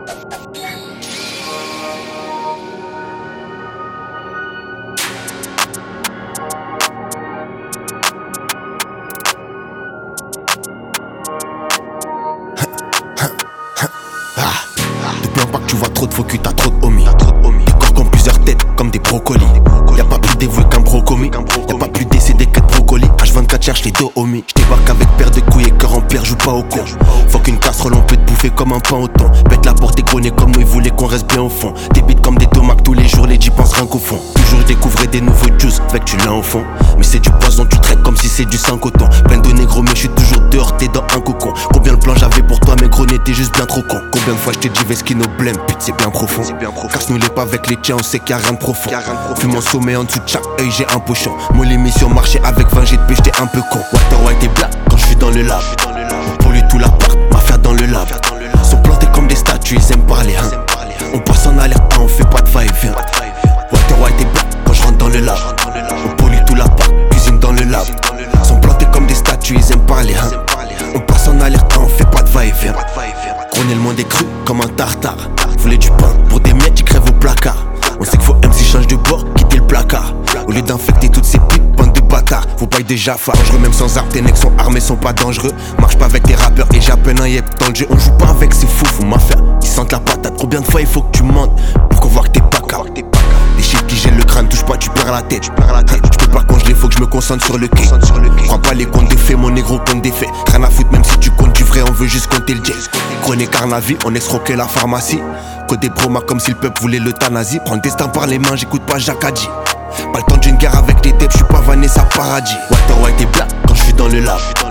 Depuis un pas que tu vois trop de faux cul, t'as trop de homies. Des corps comme plusieurs têtes, comme des brocolis. Y'a pas plus dévoué qu'un brocomi. Y'a pas plus décédé que de brocoli. H24 cherche les deux homies. J'débarque avec paire de couilles et cœur en pierre, joue pas au con. Faut qu'une casserole, on peut te bouffer comme un pain au thon. Pète la porte et gros nez comme nous, ils voulaient qu'on reste bien au fond. Des beats comme des tomates tous les jours, les G pensent rien qu'au fond. Toujours je découvrais des nouveaux juice, fait que tu l'as au fond. Mais c'est du poison, tu traites comme si c'est du 5 coton. Plein de négros, mais je suis toujours dehors, t'es dans un cocon. Combien de plans j'avais pour toi, mais gros, n'était juste bien trop con. Combien de fois je t'ai dit Vesquino blême, pute, c'est bien profond. Casse-nous les pas avec les tiens, on sait qu'il y a rien de profond. Fume mon sommet en dessous de chaque œil, j'ai un pochon. Molly mis sur marché avec 20 G de j'étais un peu con. Water White et black quand je suis dans le lab. On pollue tout l'appart, m'affaire dans le lab. Sont plantés comme des statues, ils aiment parler, hein. On passe en alerte, on fait pas de va-et-vient. Water White et black quand je rentre dans le lab. On pollue tout l'appart, cuisine dans le lab. Sont plantés comme des statues, ils aiment parler, hein. On passe en alerte, on fait pas de va-et-vient. On est le moins des crus comme un tartare. Voulez du pain pour des miettes qui crèvent au placard. On sait qu'il faut MC change de bord, quitter le placard. Au lieu d'infecter toutes ces putes, bande de bâtards. Faut pas être déjà phare, dangereux même sans armes. Tes necks sont armés, sont pas dangereux. Marche pas avec tes rappeurs et j'appelle un yep dans le jeu. On joue pas avec ces fous, faut m'affaire. Ils sentent la patate, combien de fois il faut que tu mentes pour qu'on voit que t'es pas cap. Les shit qui gèlent le crâne, touche pas, tu perds la tête. Je peux pas congeler, faut que je me concentre sur le quai. Prends pas les comptes des faits, mon négro compte des faits. Rien à foutre, même si tu comptes du vrai, on veut juste compter le jet. Grenez Carnavi, on escroquait la pharmacie. Code des bromas comme si le peuple voulait l'euthanasie. Prends le destin par les mains, j'écoute pas Jacques Hadji. Pas le temps d'une guerre avec les tapes, j'suis pas Vanessa Paradis. Water White et black quand j'suis dans le lab.